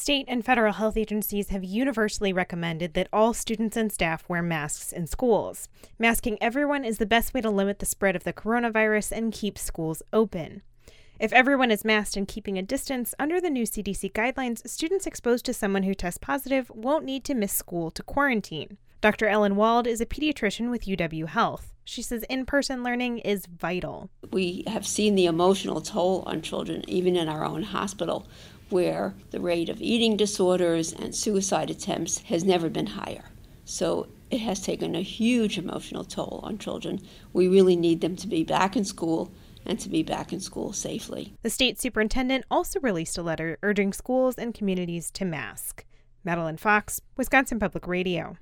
State and federal health agencies have universally recommended that all students and staff wear masks in schools. Masking everyone is the best way to limit the spread of the coronavirus and keep schools open. If everyone is masked and keeping a distance under the new CDC guidelines, students exposed to someone who tests positive won't need to miss school to quarantine. Dr. Ellen Wald is a pediatrician with UW Health. She says in-person learning is vital. We have seen the emotional toll on children, even in our own hospital, where the rate of eating disorders and suicide attempts has never been higher. So it has taken a huge emotional toll on children. We really need them to be back in school and to be back in school safely. The state superintendent also released a letter urging schools and communities to mask. Madeline Fox, Wisconsin Public Radio.